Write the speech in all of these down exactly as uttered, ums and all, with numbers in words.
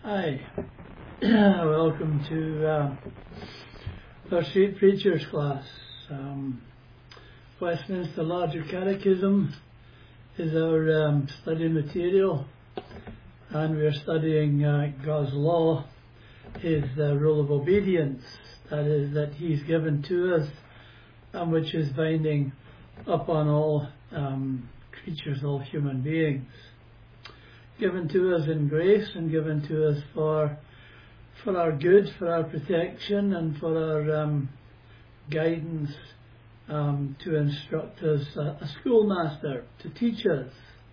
Hi, welcome to uh, our Street Preachers class. Um, Westminster Larger Catechism is our um, study material, and we're studying uh, God's law, His uh, rule of obedience, that is, that He's given to us, and which is binding upon all um, creatures, all human beings. Given to us in grace and given to us for for our good, for our protection, and for our um, guidance, um, to instruct us, uh, a schoolmaster, to teach us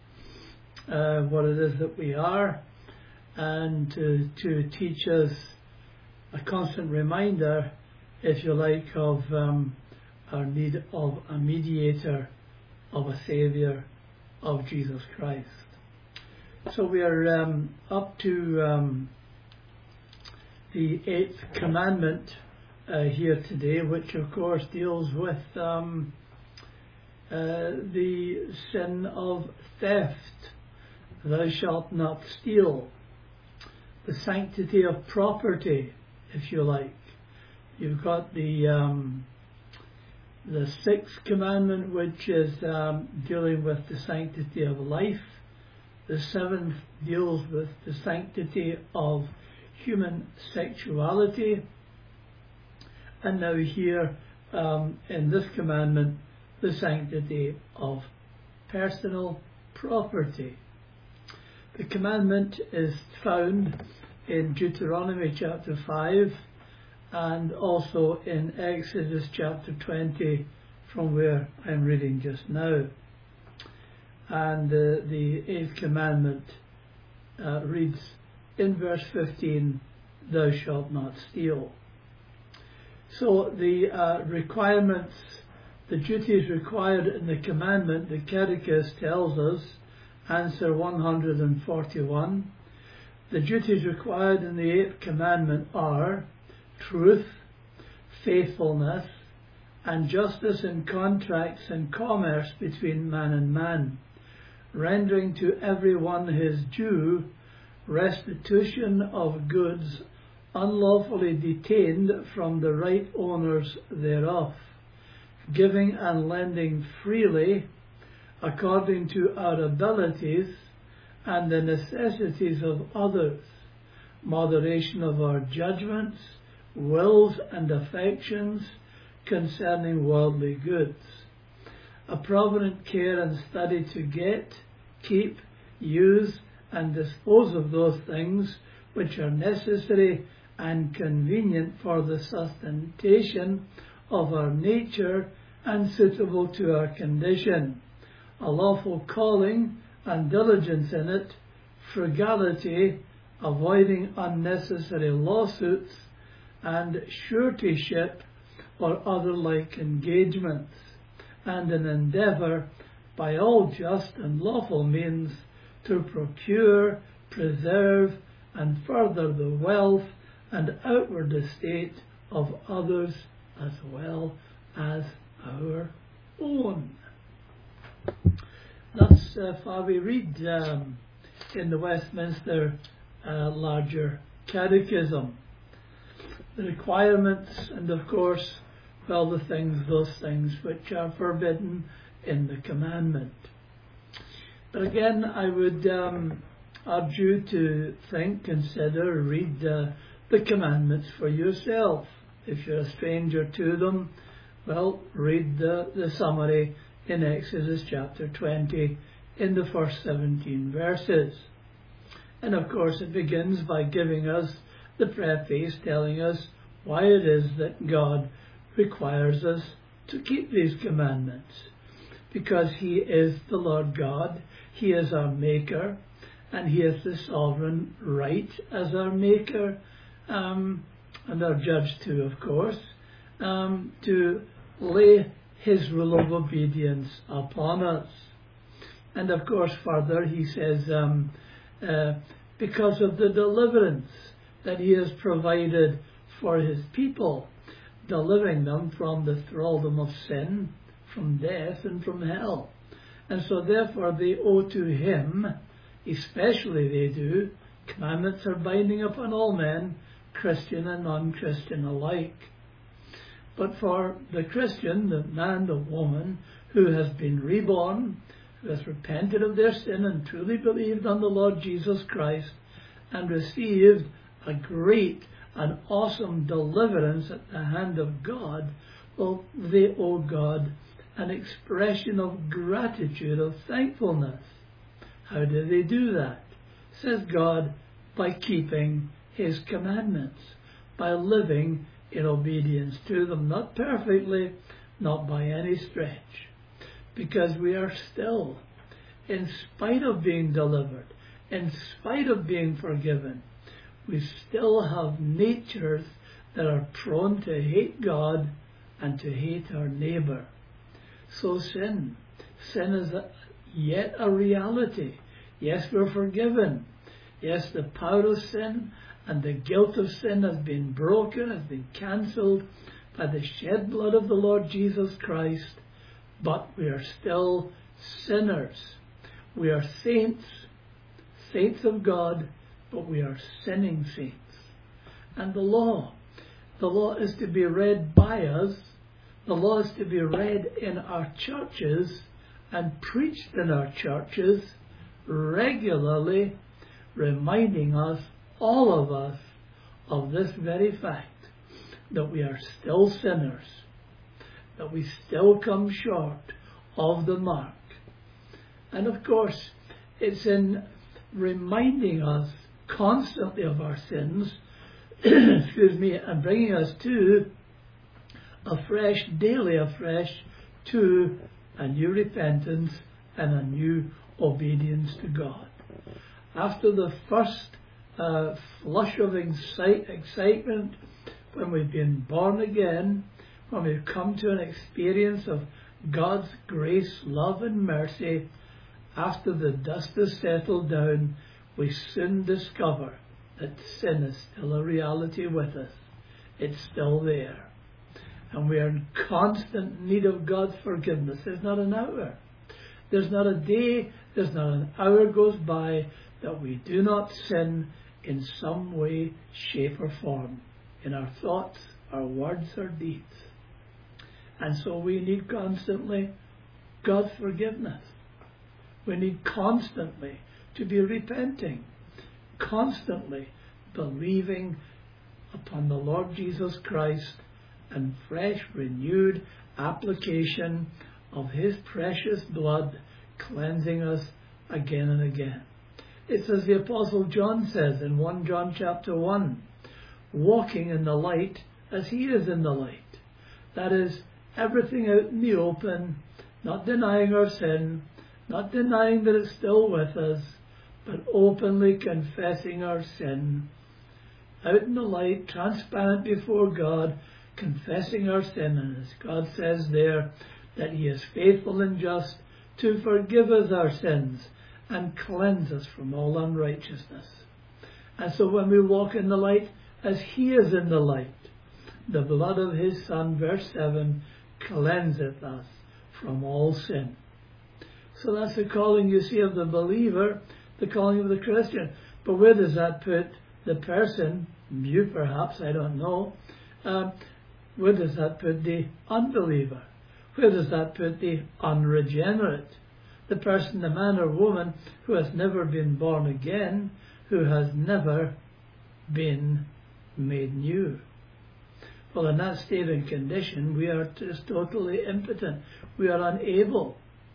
uh, what it is that we are, and to, to teach us a constant reminder, if you like, of um, our need of a mediator, of a Saviour, of Jesus Christ. So we are um, up to um, the eighth commandment uh, here today, which of course deals with um, uh, the sin of theft. Thou shalt not steal. The sanctity of property, if you like. You've got the um, the sixth commandment, which is um, dealing with the sanctity of life. The seventh deals with the sanctity of human sexuality. And now here, um, in this commandment, the sanctity of personal property. The commandment is found in Deuteronomy chapter five and also in Exodus chapter twenty, from where I'm reading just now. And uh, the eighth commandment uh, reads in verse fifteen, thou shalt not steal. So the uh, requirements, the duties required in the commandment, the Catechist tells us, answer one hundred forty-one, the duties required in the eighth commandment are truth, faithfulness, and justice in contracts and commerce between man and man, rendering to every one his due, restitution of goods unlawfully detained from the right owners thereof, giving and lending freely according to our abilities and the necessities of others, moderation of our judgments, wills and affections concerning worldly goods, a provident care and study to get, keep, use, and dispose of those things which are necessary and convenient for the sustentation of our nature and suitable to our condition, a lawful calling and diligence in it, frugality, avoiding unnecessary lawsuits, and suretyship or other like engagements, and an endeavour by all just and lawful means to procure, preserve, and further the wealth and outward estate of others as well as our own. Thus uh, far we read um, in the Westminster uh, Larger Catechism. The requirements, and of course, well, the things, those things which are forbidden in the commandment. But again, I would um, urge you to think, consider, read uh, the commandments for yourself. If you're a stranger to them, well, read the, the summary in Exodus chapter twenty in the first seventeen verses. And of course, it begins by giving us the preface, telling us why it is that God requires us to keep these commandments. Because He is the Lord God, He is our Maker, and He has the sovereign right as our Maker, um, and our Judge too, of course, um, to lay His rule of obedience upon us. And of course, further, He says, um, uh, because of the deliverance that He has provided for His people, delivering them from the thraldom of sin, from death, and from hell. And so therefore they owe to Him, especially they do, Commandments are binding upon all men, Christian and non-Christian alike. But for the Christian, the man, the woman, who has been reborn, who has repented of their sin and truly believed on the Lord Jesus Christ and received a great and awesome deliverance at the hand of God, well, they owe God an expression of gratitude, of thankfulness. How do they do that? Says God, by keeping His commandments, by living in obedience to them, not perfectly, not by any stretch, because we are still, in spite of being delivered, in spite of being forgiven, we still have natures that are prone to hate God and to hate our neighbour. So sin, sin is a, yet a reality. Yes, we're forgiven. Yes, the power of sin and the guilt of sin has been broken, has been cancelled by the shed blood of the Lord Jesus Christ, but we are still sinners. We are saints, saints of God, but we are sinning saints. And the law, the law is to be read by us, the law is to be read in our churches and preached in our churches regularly, reminding us, all of us, of this very fact, that we are still sinners, that we still come short of the mark. And of course, it's in reminding us constantly of our sins, excuse me, and bringing us to afresh, daily afresh, to a new repentance and a new obedience to God. After the first uh, flush of excite, excitement, when we've been born again, when we've come to an experience of God's grace, love and mercy, after the dust has settled down, we soon discover that sin is still a reality with us. It's still there. And we are in constant need of God's forgiveness. There's not an hour. There's not a day, there's not an hour goes by that we do not sin in some way, shape or form, in our thoughts, our words, our deeds. And so we need constantly God's forgiveness. We need constantly to be repenting, constantly believing upon the Lord Jesus Christ and fresh, renewed application of His precious blood cleansing us again and again. It's as the Apostle John says in First John chapter one, walking in the light as He is in the light. That is, everything out in the open, not denying our sin, not denying that it's still with us, but openly confessing our sin. Out in the light, transparent before God, confessing our sin. And as God says there, that He is faithful and just to forgive us our sins and cleanse us from all unrighteousness. And so when we walk in the light as He is in the light, the blood of His Son, verse seven, cleanseth us from all sin. So that's the calling, you see, of the believer, the calling of the Christian. But where does that put the person, you perhaps, I don't know, um, where does that put the unbeliever? Where does that put the unregenerate? The person, the man or woman who has never been born again, who has never been made new. Well, in that state and condition, we are just totally impotent. We are unable.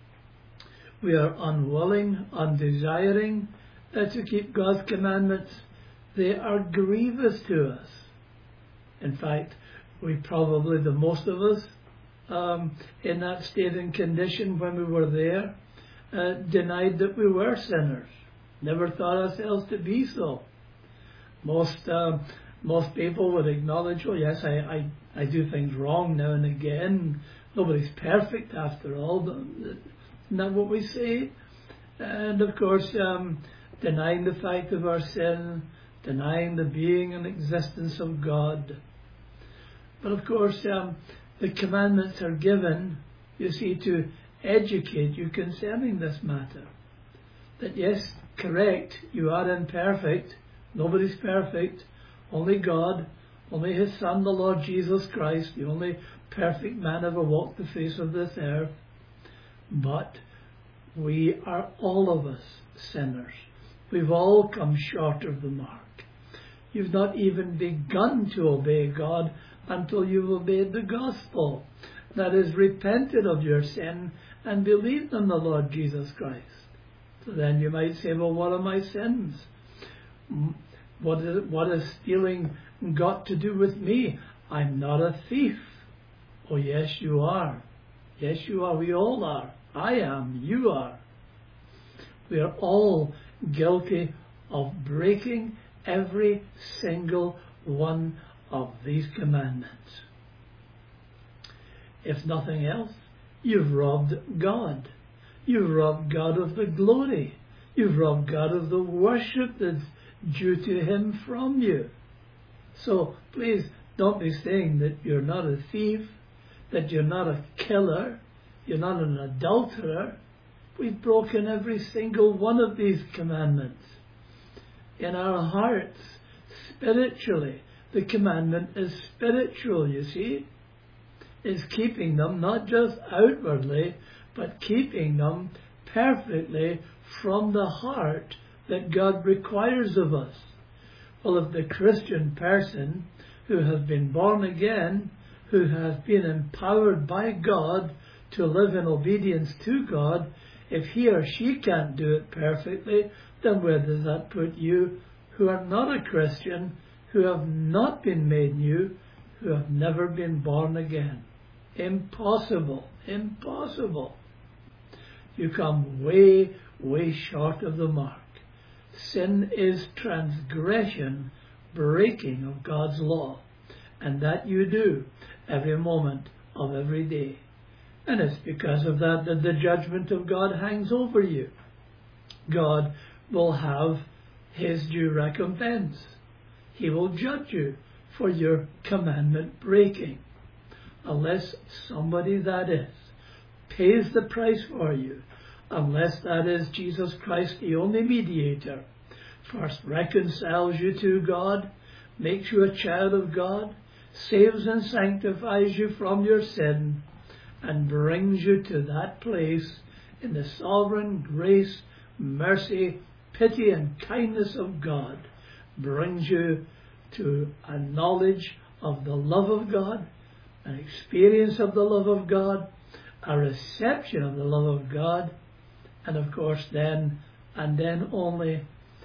We are unwilling, undesiring uh, to keep God's commandments. They are grievous to us. In fact, we probably, the most of us, um, in that state and condition when we were there, uh, denied that we were sinners. Never thought ourselves to be so. Most uh, most people would acknowledge, oh yes, I, I, I do things wrong now and again. Nobody's perfect after all. Isn't that what we say? And of course, um, denying the fact of our sin, denying the being and existence of God. But of course, um, the commandments are given, you see, to educate you concerning this matter. That yes, correct, you are imperfect, Nobody's perfect. Only God, only His Son, the Lord Jesus Christ, the only perfect man ever walked the face of this earth. But we are all of us sinners. We've all come short of the mark. You've not even begun to obey God until you've obeyed the gospel. That is, repented of your sin and believed in the Lord Jesus Christ. So then you might say, well, what are my sins? What is, what has stealing got to do with me? I'm not a thief. Oh, yes, you are. Yes, you are. We all are. I am. You are. We are all guilty of breaking every single one of these commandments. If nothing else, you've robbed God. You've robbed God of the glory. You've robbed God of the worship that's due to Him from you. So please don't be saying that you're not a thief, that you're not a killer, you're not an adulterer. We've broken every single one of these commandments. In our hearts, spiritually, the commandment is spiritual, you see. It's keeping them, not just outwardly, but keeping them perfectly from the heart that God requires of us. Well, if the Christian person who has been born again, who has been empowered by God to live in obedience to God, if he or she can't do it perfectly, then where does that put you who are not a Christian, who have not been made new, who have never been born again? Impossible. Impossible. You come way, way short of the mark. Sin is transgression, breaking of God's law. And that you do every moment of every day. And it's because of that that the judgment of God hangs over you. God will have His due recompense. He will judge you for your commandment breaking. Unless somebody, that is, pays the price for you, unless that is Jesus Christ, the only mediator, first reconciles you to God, makes you a child of God, saves and sanctifies you from your sin, and brings you to that place in the sovereign grace, mercy, pity and kindness of God, brings you to a knowledge of the love of God, an experience of the love of God, a reception of the love of God, and of course then, and then only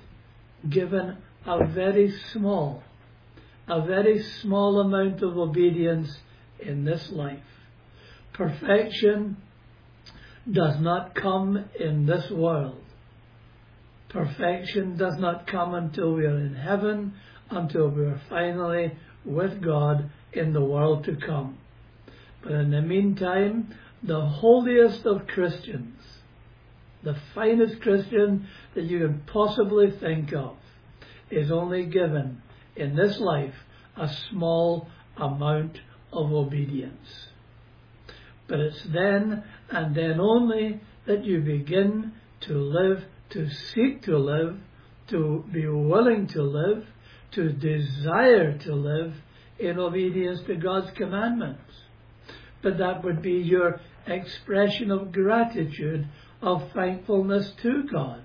given a very small, a very small amount of obedience in this life. Perfection does not come in this world. Perfection does not come until we are in heaven, until we are finally with God in the world to come. But in the meantime, the holiest of Christians, the finest Christian that you can possibly think of, is only given in this life a small amount of obedience. But it's then and then only that you begin to live, to seek to live, to be willing to live, to desire to live in obedience to God's commandments. But that would be your expression of gratitude, of thankfulness to God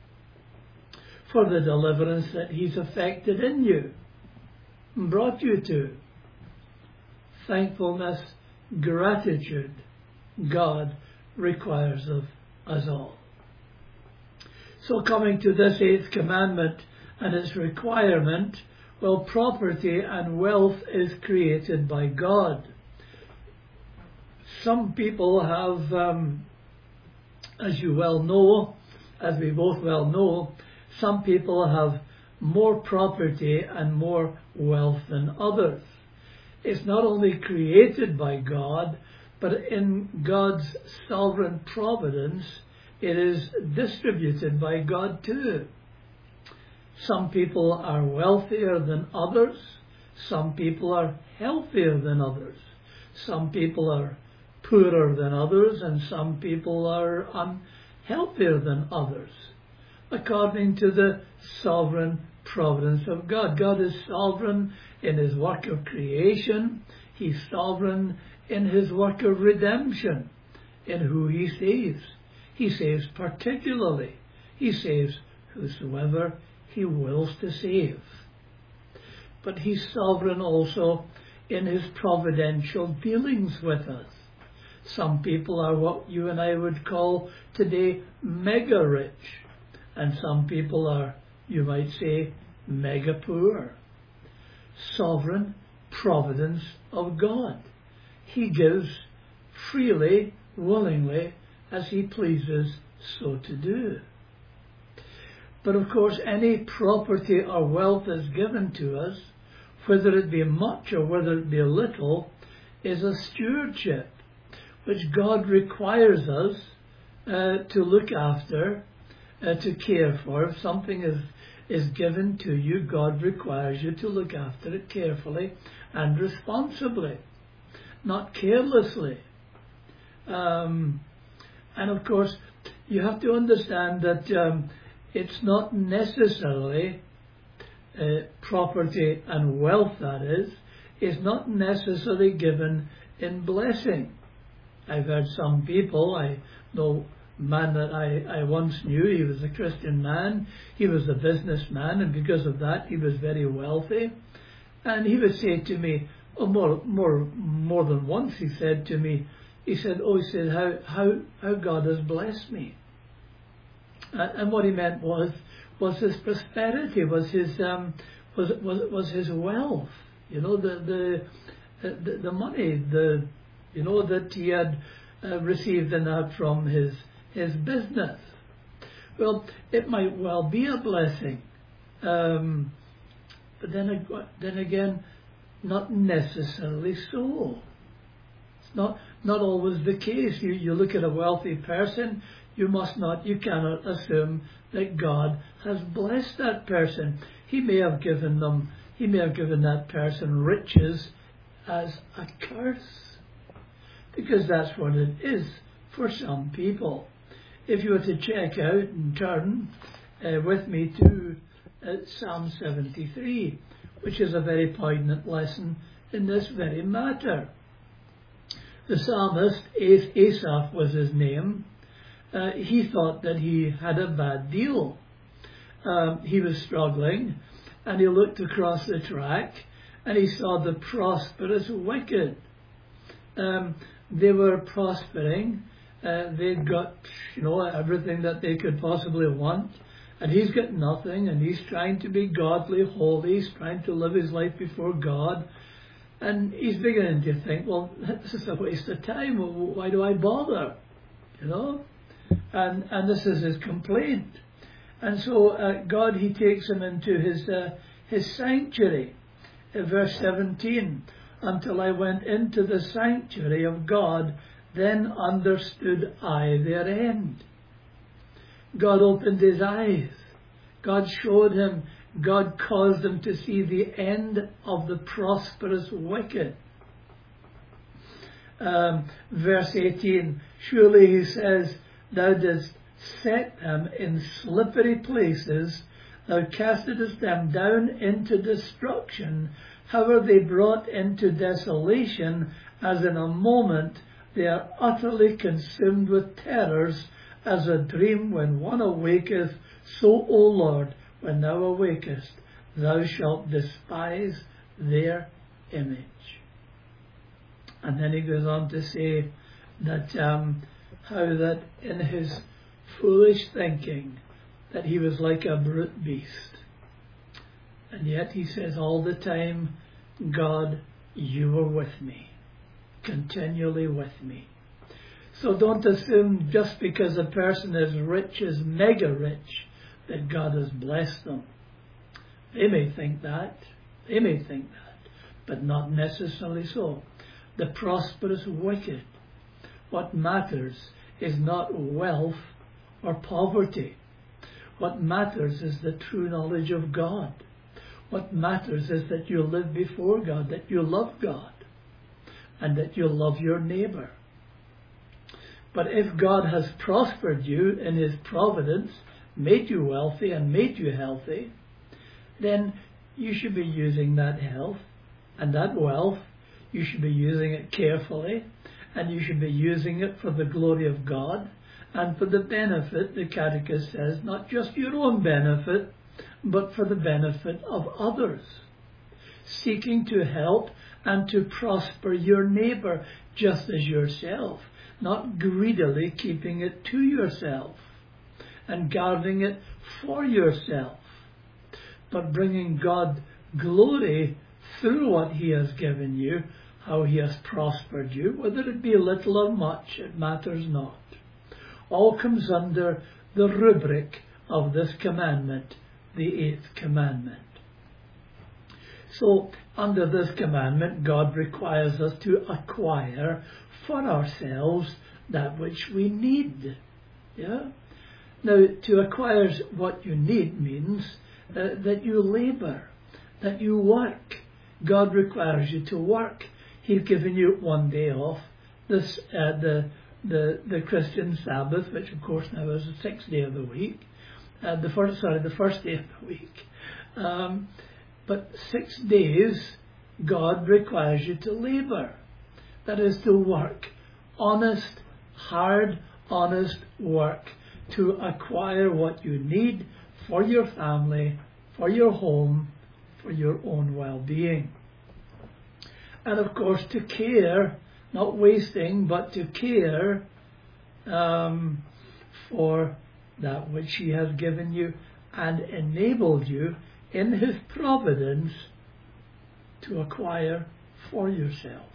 for the deliverance that He's effected in you and brought you to. Thankfulness, gratitude, God requires of us all. So coming to this eighth commandment and its requirement, well, property and wealth is created by God. Some people have, um, as you well know, as we both well know, some people have more property and more wealth than others. It's not only created by God, but in God's sovereign providence, it is distributed by God too. Some people are wealthier than others. Some people are healthier than others. Some people are poorer than others, and some people are unhealthier than others, according to the sovereign providence of God. God is sovereign in his work of creation. He's sovereign in his work of redemption, in who he saves. He saves particularly. He saves whosoever he wills to save. But he's sovereign also in his providential dealings with us. Some people are what you and I would call today mega rich, and some people are, you might say, mega poor. Sovereign providence of God. He gives freely, willingly, as he pleases so to do. But of course, any property or wealth is given to us, whether it be much or whether it be little, is a stewardship which God requires us uh, to look after, uh, to care for. If something is, is given to you, God requires you to look after it carefully and responsibly, not carelessly. Um, and of course, you have to understand that um, it's not necessarily uh, property and wealth, that is, is not necessarily given in blessing. I've heard some people, I know a man that I, I once knew, he was a Christian man, he was a businessman, and because of that he was very wealthy. And he would say to me, oh, more more more than once he said to me, he said, oh, he said, how how how God has blessed me. And, and what he meant was was his prosperity, was his um was was was his wealth, you know, the the the, the money, the you know that he had uh, received in that from his his business. Well, it might well be a blessing, um, but then then again, not necessarily so. It's not not always the case. You you look at a wealthy person, you must not, you cannot assume that God has blessed that person. He may have given them, he may have given that person riches as a curse, because that's what it is for some people. If you were to check out and turn uh, with me to uh, Psalm seventy-three, which is a very poignant lesson in this very matter. The psalmist, Asaph was his name, uh, he thought that he had a bad deal. Um, he was struggling, and he looked across the track, and he saw the prosperous wicked. Um, they were prospering, uh, they'd got, you know, everything that they could possibly want, and he's got nothing, and he's trying to be godly, holy, he's trying to live his life before God, and he's beginning to think, well, this is a waste of time, why do I bother, you know, and and this is his complaint. And so uh, God, he takes him into his uh, his sanctuary. In verse seventeen, until I went into the sanctuary of God, then understood I their end. God opened his eyes. God showed him, God caused him to see the end of the prosperous wicked. Um, verse eighteen, surely he says, thou didst set them in slippery places, thou castedst them down into destruction, how are they brought into desolation, as in a moment they are utterly consumed with terrors, as a dream when one awaketh, so, O Lord, when thou awakest, thou shalt despise their image. And then he goes on to say that um, how that in his foolish thinking that he was like a brute beast. And yet he says all the time, God, you were with me, continually with me. So don't assume just because a person is rich, is mega rich, that God has blessed them. They may think that, they may think that, but not necessarily so. The prosperous wicked, what matters is not wealth or poverty. What matters is the true knowledge of God. What matters is that you live before God, that you love God, and that you love your neighbour. But if God has prospered you in his providence, made you wealthy and made you healthy, then you should be using that health and that wealth. You should be using it carefully, and you should be using it for the glory of God and for the benefit, the Catechism says, not just your own benefit, but for the benefit of others. Seeking to help and to prosper your neighbour just as yourself, not greedily keeping it to yourself and guarding it for yourself, but bringing God glory through what He has given you, how He has prospered you, whether it be little or much, it matters not. All comes under the rubric of this commandment, the eighth commandment. So, under this commandment, God requires us to acquire for ourselves that which we need. Yeah? Now, to acquire what you need means uh, that you labour, that you work. God requires you to work. He's given you one day off, this uh, the the the Christian Sabbath, which of course now is the sixth day of the week, uh, the first sorry the first day of the week. Um, but six days, God requires you to labour. That is to work, honest, hard, honest work to acquire what you need for your family, for your home, for your own well-being. And of course to care, not wasting, but to care um, for that which He has given you and enabled you in His providence to acquire for yourself.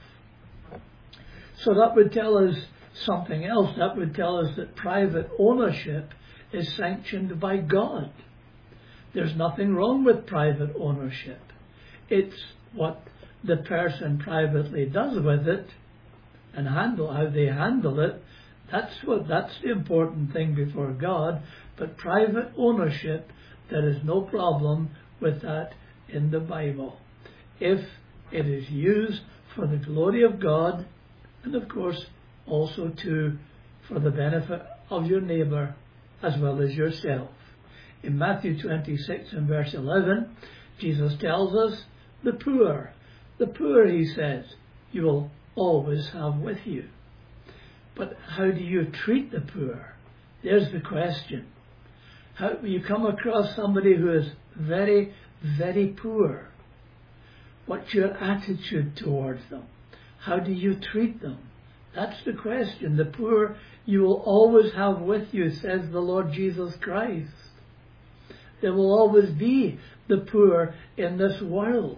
So that would tell us something else. That would tell us that private ownership is sanctioned by God. There's nothing wrong with private ownership. It's what the person privately does with it and handle how they handle it. That's what that's the important thing before God. But private ownership, there is no problem with that in the Bible, if it is used for the glory of God, and of course also to for the benefit of your neighbour as well as yourself. In Matthew twenty-six and verse eleven, Jesus tells us, the poor, the poor, He says, you will always have with you. But how do you treat the poor? There's the question. How you come across somebody who is very, very poor, what's your attitude towards them? How do you treat them? That's the question. The poor you will always have with you, says the Lord Jesus Christ. There will always be the poor in this world.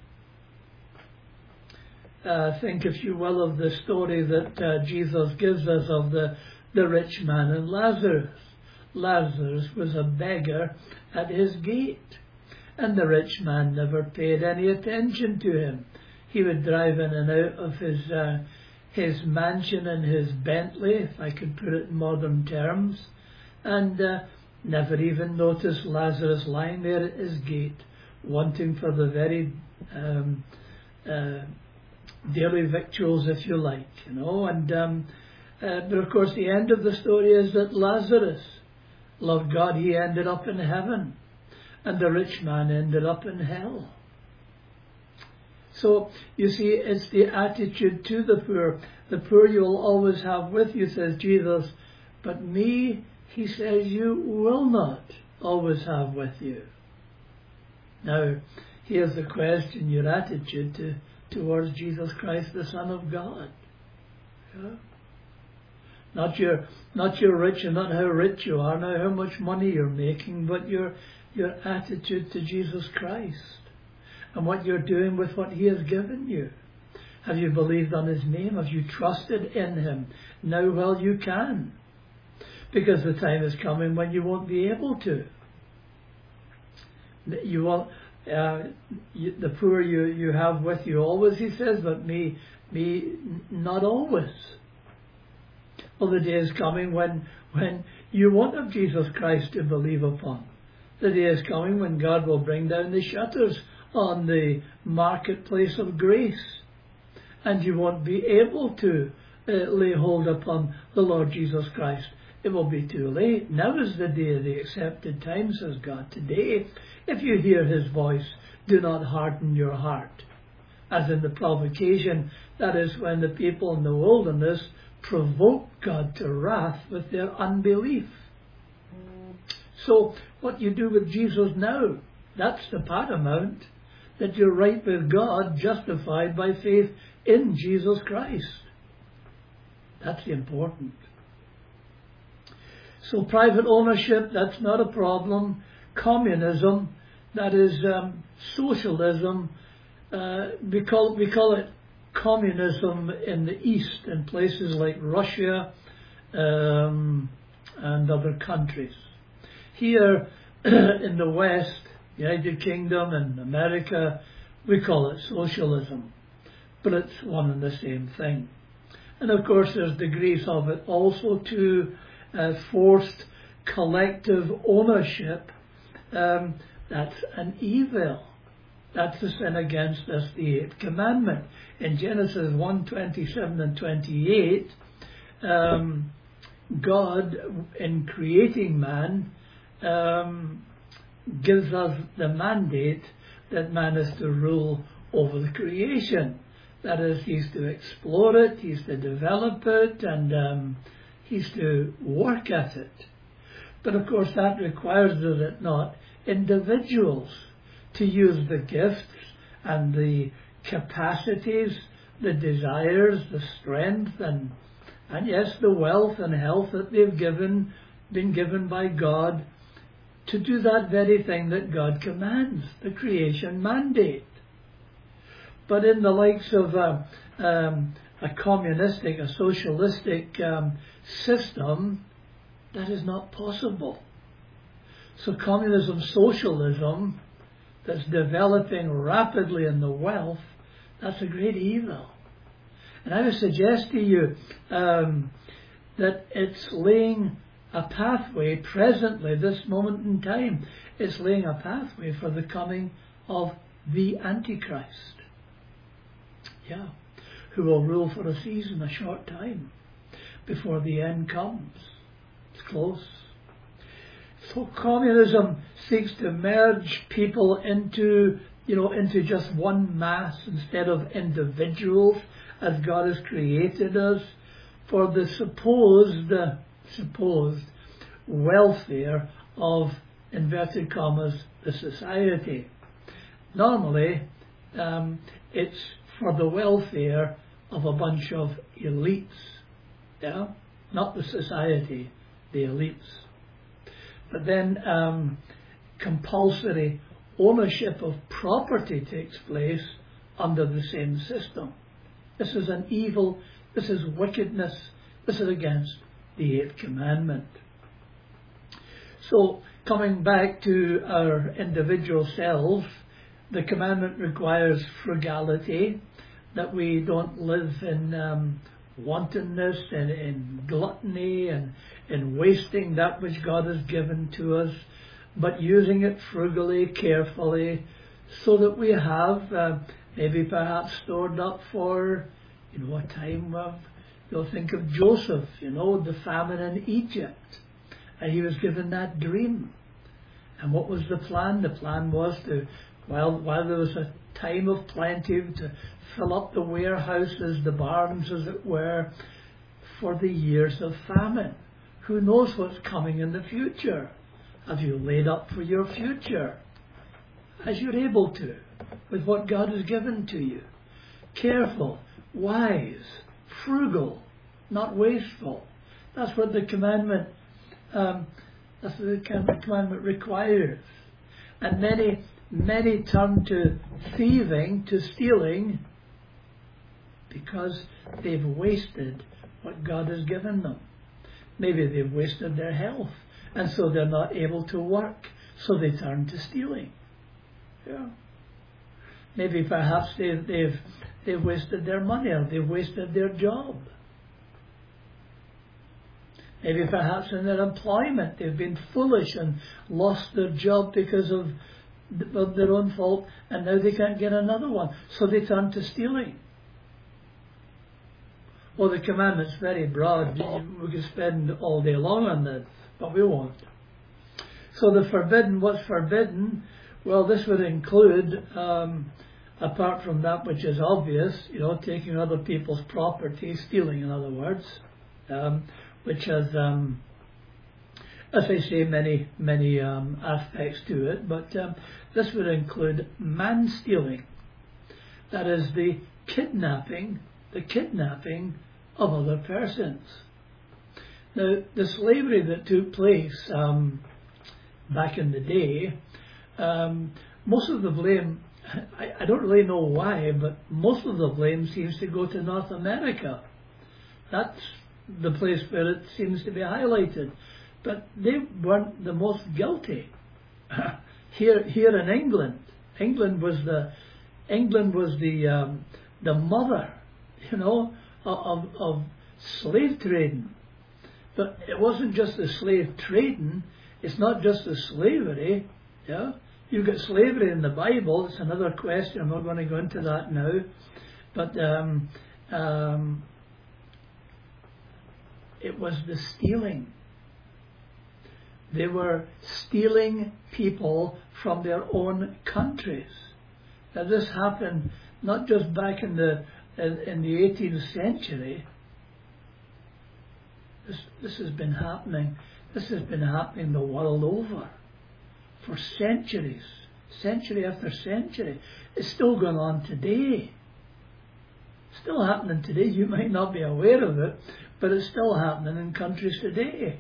Uh, think, if you will, of the story that uh, Jesus gives us of the, the rich man and Lazarus. Lazarus was a beggar at his gate, and the rich man never paid any attention to him. He would drive in and out of his uh, his mansion and his Bentley, if I could put it in modern terms, and uh, never even noticed Lazarus lying there at his gate, wanting for the very um, uh, daily victuals, if you like, you know. And um, uh, but of course, the end of the story is that Lazarus loved God. He ended up in heaven, and the rich man ended up in hell. So, you see, it's the attitude to the poor. The poor you will always have with you, says Jesus. But me, He says, you will not always have with you. Now, here's the question, your attitude to, towards Jesus Christ, the Son of God. Yeah? Not your, not your rich, and not how rich you are, not how much money you're making, but your, your attitude to Jesus Christ. And what you're doing with what He has given you. Have you believed on His name? Have you trusted in Him? Now, well, you can. Because the time is coming when you won't be able to. You won't, uh, you, the poor you, you have with you always, He says, but me, me not always. Well, the day is coming when, when you won't have Jesus Christ to believe upon. The day is coming when God will bring down the shutters on the marketplace of grace, and you won't be able to uh, lay hold upon the Lord Jesus Christ it will be too late. Now is the day of the accepted time, says God. Today, if you hear his voice, do not harden your heart. As in the provocation, that is when the people in the wilderness provoked God to wrath with their unbelief. So what you do with Jesus now, that's the paramount, that you're right with God, justified by faith in Jesus Christ. That's the important. So private ownership, that's not a problem. Communism, that is um, socialism, uh, we call we call it communism in the East, in places like Russia um, and other countries. Here in the West, United Kingdom and America, we call it socialism, but it's one and the same thing. And of course there's degrees of it also to uh, forced collective ownership. Um, that's an evil. That's the sin against us, the eighth commandment. In Genesis one, twenty-seven and twenty-eight, um, God, in creating man, um, gives us the mandate that man is to rule over the creation. That is, he's to explore it, he's to develop it, and um, he's to work at it. But of course that requires, does it not, individuals to use the gifts and the capacities, the desires, the strength, and and yes, the wealth and health that they've given, been given by God, to do that very thing that God commands, the creation mandate. But in the likes of a, um, a communistic, a socialistic um, system, that is not possible. So communism, socialism, that's developing rapidly in the wealth, that's a great evil. And I would suggest to you um, that it's laying a pathway presently, this moment in time, it's laying a pathway for the coming of the Antichrist. Yeah, who will rule for a season, a short time, before the end comes. It's close. So communism seeks to merge people into, you know, into just one mass instead of individuals, as God has created us, for the supposed, uh, supposed welfare of, inverted commas, the society. Normally, um, it's for the welfare of a bunch of elites, yeah, not the society, the elites. But then um, compulsory ownership of property takes place under the same system. This is an evil, this is wickedness, this is against the eighth commandment. So, coming back to our individual self, the commandment requires frugality, that we don't live in um, wantonness and in gluttony and in wasting that which God has given to us, but using it frugally, carefully, so that we have uh, maybe perhaps stored up for, you know, a time of, you'll think of Joseph, you know, the famine in Egypt, and he was given that dream. And what was the plan? The plan was to, while while there was a time of plenty, to fill up the warehouses, the barns as it were, for the years of famine. Who knows what's coming in the future? Have you laid up for your future? As you're able to, with what God has given to you. Careful, wise, frugal, not wasteful. That's what the commandment, um, that's what the commandment requires. And many, many turn to thieving, to stealing, because they've wasted what God has given them. Maybe they've wasted their health, and so they're not able to work, so they turn to stealing. Yeah. Maybe perhaps they've, they've, they've wasted their money, or they've wasted their job. Maybe perhaps in their employment they've been foolish and lost their job because of, of their own fault, and now they can't get another one, so they turn to stealing. Well, the commandment's very broad. We could spend all day long on this, but we won't. So the forbidden, what's forbidden? Well, this would include, um, apart from that which is obvious, you know, taking other people's property, stealing in other words, um, which has, um, as I say, many, many um, aspects to it, but um, this would include man-stealing. That is the kidnapping, the kidnapping of other persons. Now, the slavery that took place um, back in the day, um, most of the blame, I, I don't really know why, but most of the blame seems to go to North America. That's the place where it seems to be highlighted. But they weren't the most guilty. here, here in England, England was the England was the um, the mother, you know, of, of slave trading. But it wasn't just the slave trading. It's not just the slavery. Yeah, you've got slavery in the Bible. It's another question. I'm not going to go into that now. But um, um, it was the stealing. They were stealing people from their own countries. Now this happened not just back in the in, in the eighteenth century. This this has been happening. This has been happening the world over for centuries, century after century. It's still going on today. Still happening today. You might not be aware of it, but it's still happening in countries today.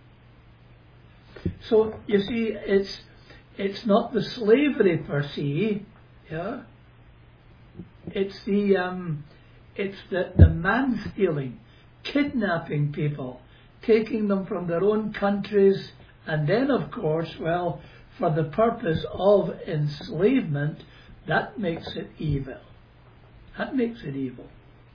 So you see, it's it's not the slavery per se, yeah. It's the um, it's the the man stealing, kidnapping people, taking them from their own countries, and then of course, well, for the purpose of enslavement, that makes it evil. That makes it evil.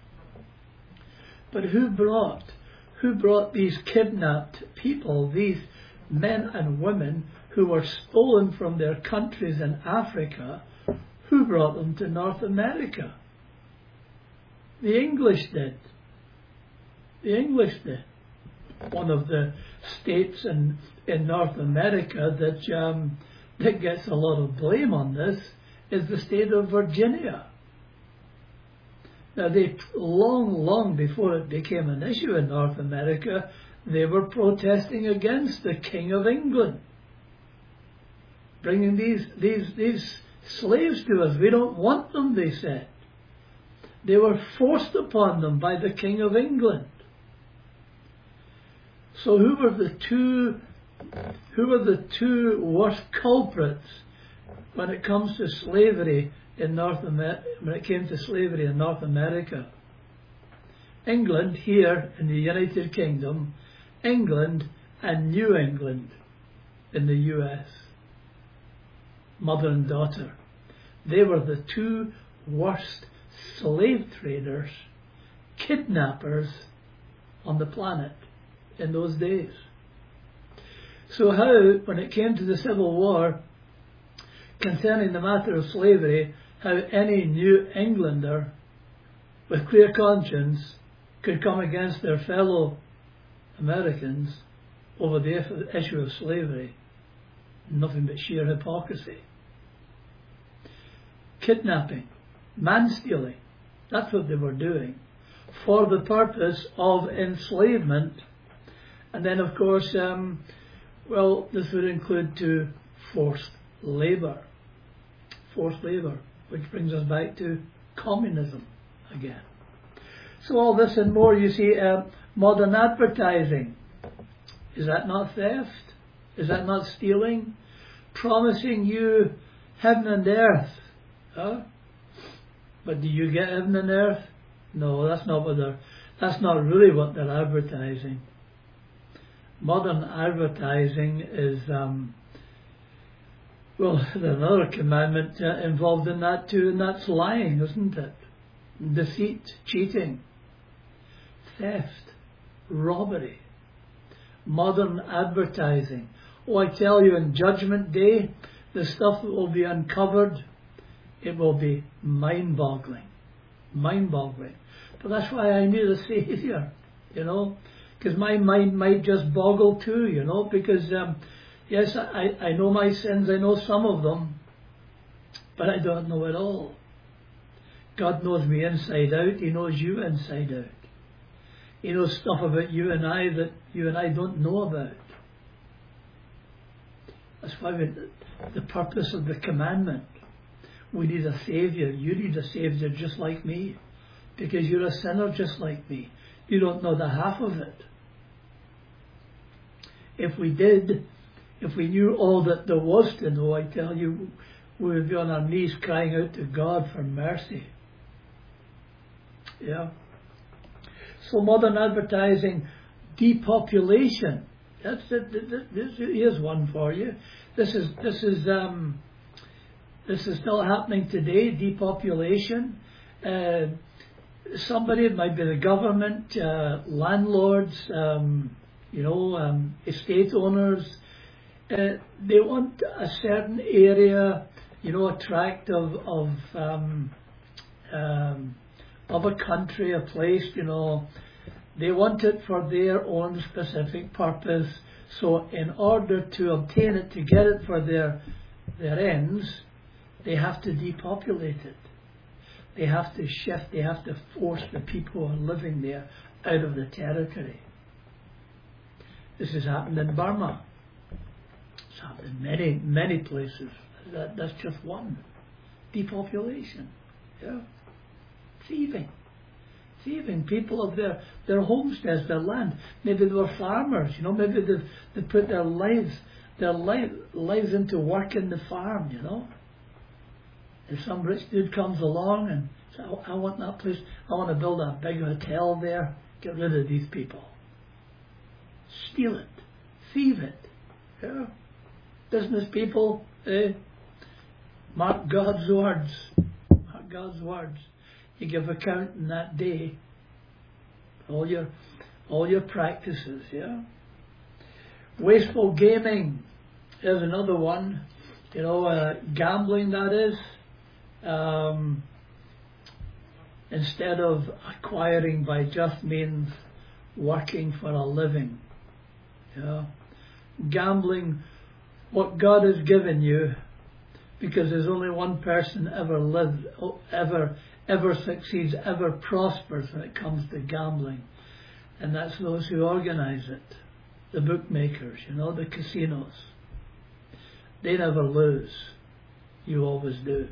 But who brought who brought these kidnapped people, these men and women who were stolen from their countries in Africa? Who brought them to North America? The English did. The English did. One of the states in, in North America that um, that gets a lot of blame on this is the state of Virginia. Now, they long, long before it became an issue in North America, they were protesting against the King of England, bringing these these these slaves to us. We don't want them, they said. They were forced upon them by the King of England. So who were the two who were the two worst culprits when it comes to slavery in North America? When it came to slavery in North America, England here in the United Kingdom, England and New England in the U S, mother and daughter. They were the two worst slave traders, kidnappers on the planet in those days. So how, when it came to the Civil War, concerning the matter of slavery, how any New Englander with clear conscience could come against their fellow Americans over the issue of slavery? Nothing but sheer hypocrisy. Kidnapping, man-stealing, that's what they were doing for the purpose of enslavement. And then of course, um, well, this would include to forced labour. Forced labour, which brings us back to communism again. So all this and more, you see, uh, modern advertising. Is that not theft? Is that not stealing? Promising you heaven and earth. Huh? But do you get heaven and earth? No, that's not what they're, that's not really what they're advertising. Modern advertising is, um, well, there's another commandment uh, involved in that too, and that's lying, isn't it? Deceit, cheating, theft, robbery, modern advertising. Oh, I tell you, in Judgment Day, the stuff that will be uncovered, it will be mind-boggling. Mind-boggling. But that's why I need a Saviour, you know, because my mind might just boggle too, you know, because, um, yes, I, I know my sins, I know some of them, but I don't know it all. God knows me inside out, He knows you inside out. He knows stuff about you and I that you and I don't know about. That's why we, the purpose of the commandment. We need a Saviour. You need a Saviour just like me. Because you're a sinner just like me. You don't know the half of it. If we did, if we knew all that there was to know, I tell you, we would be on our knees crying out to God for mercy. Yeah. So modern advertising, depopulation. That's it. This, here's one for you. This is this is um, this is still happening today. Depopulation. Uh, somebody, it might be the government, uh, landlords, um, you know, um, estate owners. Uh, they want a certain area, you know, a tract of of um, um, of a country, a place, you know. They want it for their own specific purpose. So in order to obtain it, to get it for their their ends, they have to depopulate it. They have to shift, they have to force the people who are living there out of the territory. This has happened in Burma. It's happened in many, many places. That, that's just one. Depopulation. Yeah. Thieving. Thieving people of their, their homesteads, their land. Maybe they were farmers, you know, maybe they they put their lives their life, lives into work in the farm, you know. And some rich dude comes along and says, I, I want that place, I want to build a big hotel there. Get rid of these people. Steal it. Thieve it. Yeah. Business people, eh? Mark God's words. Mark God's words. You give account in that day. All your all your practices, yeah. Wasteful gaming is another one. You know, uh, gambling, that is. Um, instead of acquiring by just means, working for a living. Yeah. Gambling what God has given you, because there's only one person ever lived, ever ever succeeds, ever prospers when it comes to gambling. And that's those who organize it. The bookmakers, you know, the casinos. They never lose. You always do.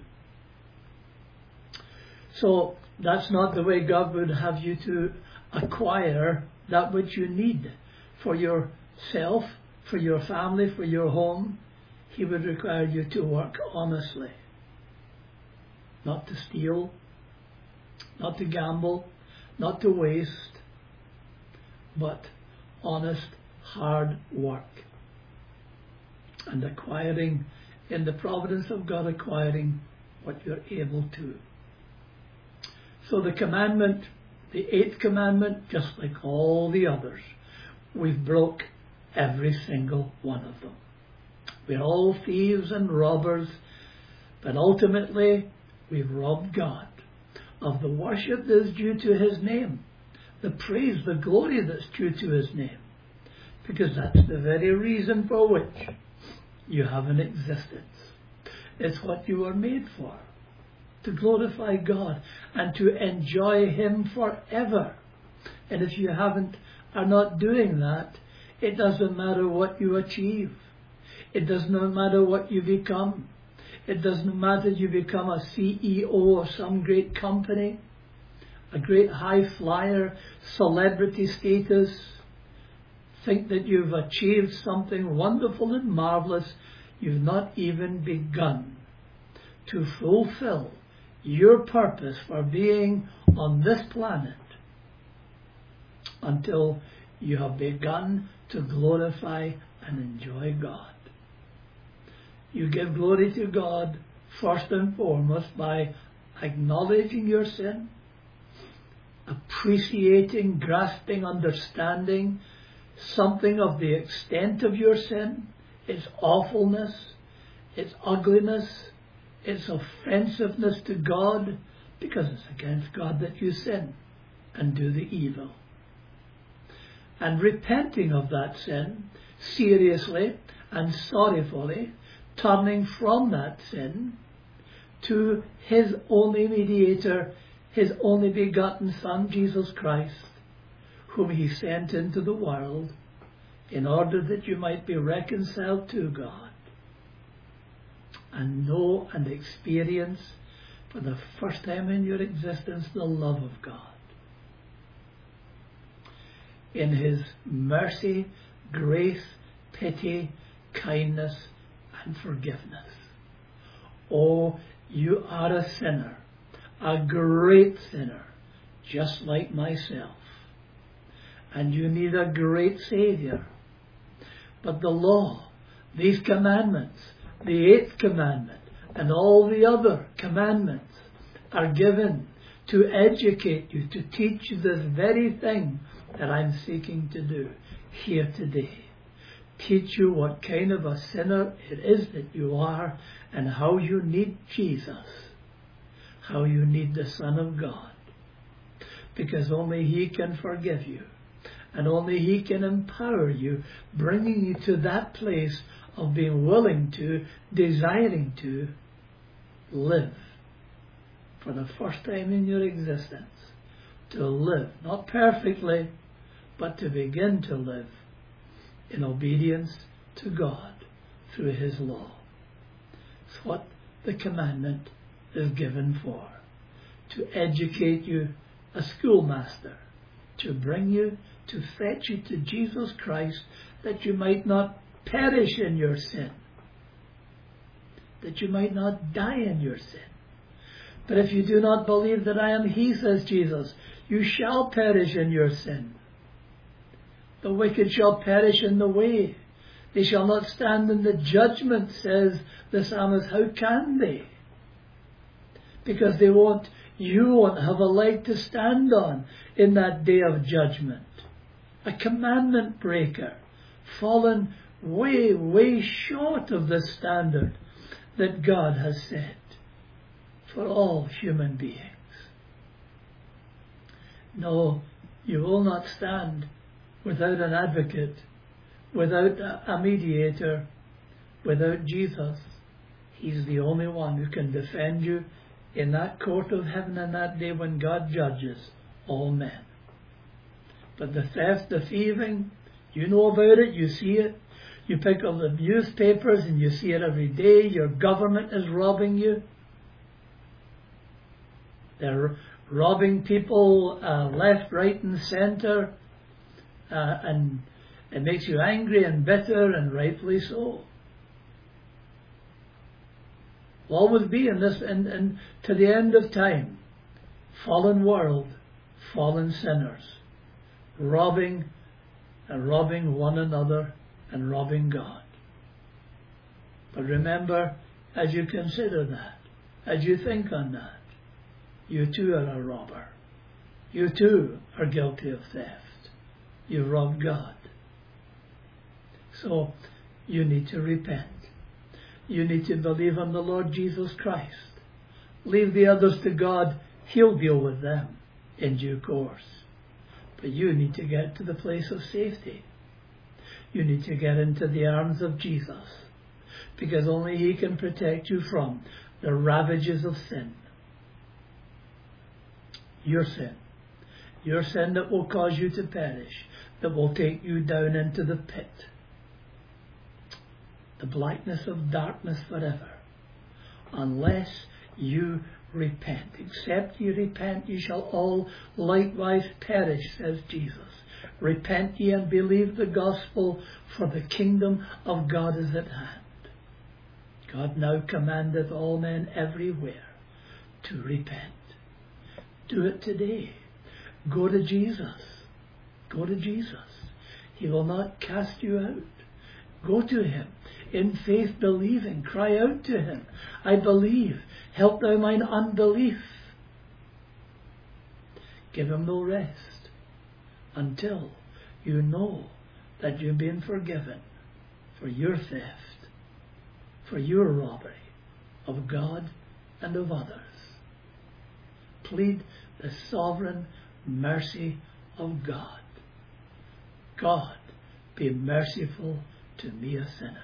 So that's not the way God would have you to acquire that which you need for yourself, for your family, for your home. He would require you to work honestly. Not to steal, not to gamble, not to waste, but honest, hard work. And acquiring, in the providence of God, acquiring what you're able to. So the commandment, the eighth commandment, just like all the others, we've broke every single one of them. We're all thieves and robbers, but ultimately we've robbed God of the worship that is due to His name, the praise, the glory that's due to His name, because that's the very reason for which you have an existence. It's what you were made for, to glorify God and to enjoy Him forever. And if you haven't, are not doing that, it doesn't matter what you achieve. It doesn't matter what you become. It doesn't matter you become a C E O of some great company, a great high flyer, celebrity status. Think that you've achieved something wonderful and marvelous. You've not even begun to fulfill your purpose for being on this planet until you have begun to glorify and enjoy God. You give glory to God first and foremost by acknowledging your sin, appreciating, grasping, understanding something of the extent of your sin, its awfulness, its ugliness, its offensiveness to God, because it's against God that you sin. and do the evil. And repenting of that sin seriously and sorrowfully, turning from that sin to his only mediator, his only begotten Son, Jesus Christ, whom he sent into the world in order that you might be reconciled to God and know and experience for the first time in your existence the love of God in his mercy, grace, pity, kindness and forgiveness. Oh, you are a sinner, a great sinner, just like myself. And you need a great Saviour. But the law, these commandments, the eighth commandment, and all the other commandments are given to educate you, to teach you this very thing that I'm seeking to do here today. Teach you what kind of a sinner it is that you are and how you need Jesus, how you need the Son of God. Because only he can forgive you. And only he can empower you, bringing you to that place of being willing to, desiring to live for the first time in your existence. To live, not perfectly, but to begin to live in obedience to God through his law. It's what the commandment is given for. To educate you, a schoolmaster, to bring you, to fetch you to Jesus Christ, that you might not perish in your sin, that you might not die in your sin. But if you do not believe that I am he, says Jesus, you shall perish in your sin. The wicked shall perish in the way. They shall not stand in the judgment, says the psalmist. How can they? Because they won't, you won't have a leg to stand on in that day of judgment. A commandment breaker, fallen way, way short of the standard that God has set for all human beings. No, you will not stand without an advocate, without a mediator, without Jesus. He's the only one who can defend you in that court of heaven on that day when God judges all men. But the theft, the thieving, you know about it, you see it. You pick up the newspapers and you see it every day. Your government is robbing you. They're robbing people uh, left, right and centre. Uh, and it makes you angry and bitter, and rightfully so. Will always be in this, and, and to the end of time, fallen world, fallen sinners, robbing and robbing one another and robbing God. But remember, as you consider that, as you think on that, you too are a robber. You too are guilty of theft. You robbed God. So you need to repent. You need to believe on the Lord Jesus Christ. Leave the others to God. He'll deal with them in due course. But you need to get to the place of safety. You need to get into the arms of Jesus, because only he can protect you from the ravages of sin. Your sin. Your sin that will cause you to perish, that will take you down into the pit, the blackness of darkness forever, unless you repent. Except you repent, you shall all likewise perish, says Jesus. Repent ye and believe the gospel, for the kingdom of God is at hand. God now commandeth all men everywhere to repent. Do it today. Go to Jesus. Go to Jesus. He will not cast you out. Go to him in faith, believing. Cry out to him. I believe. Help thou mine unbelief. Give him no rest until you know that you've been forgiven for your theft, for your robbery of God and of others. Plead the sovereign mercy of God. God, be merciful to me, a sinner.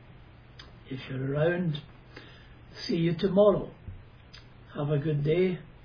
If you're around, see you tomorrow. Have a good day.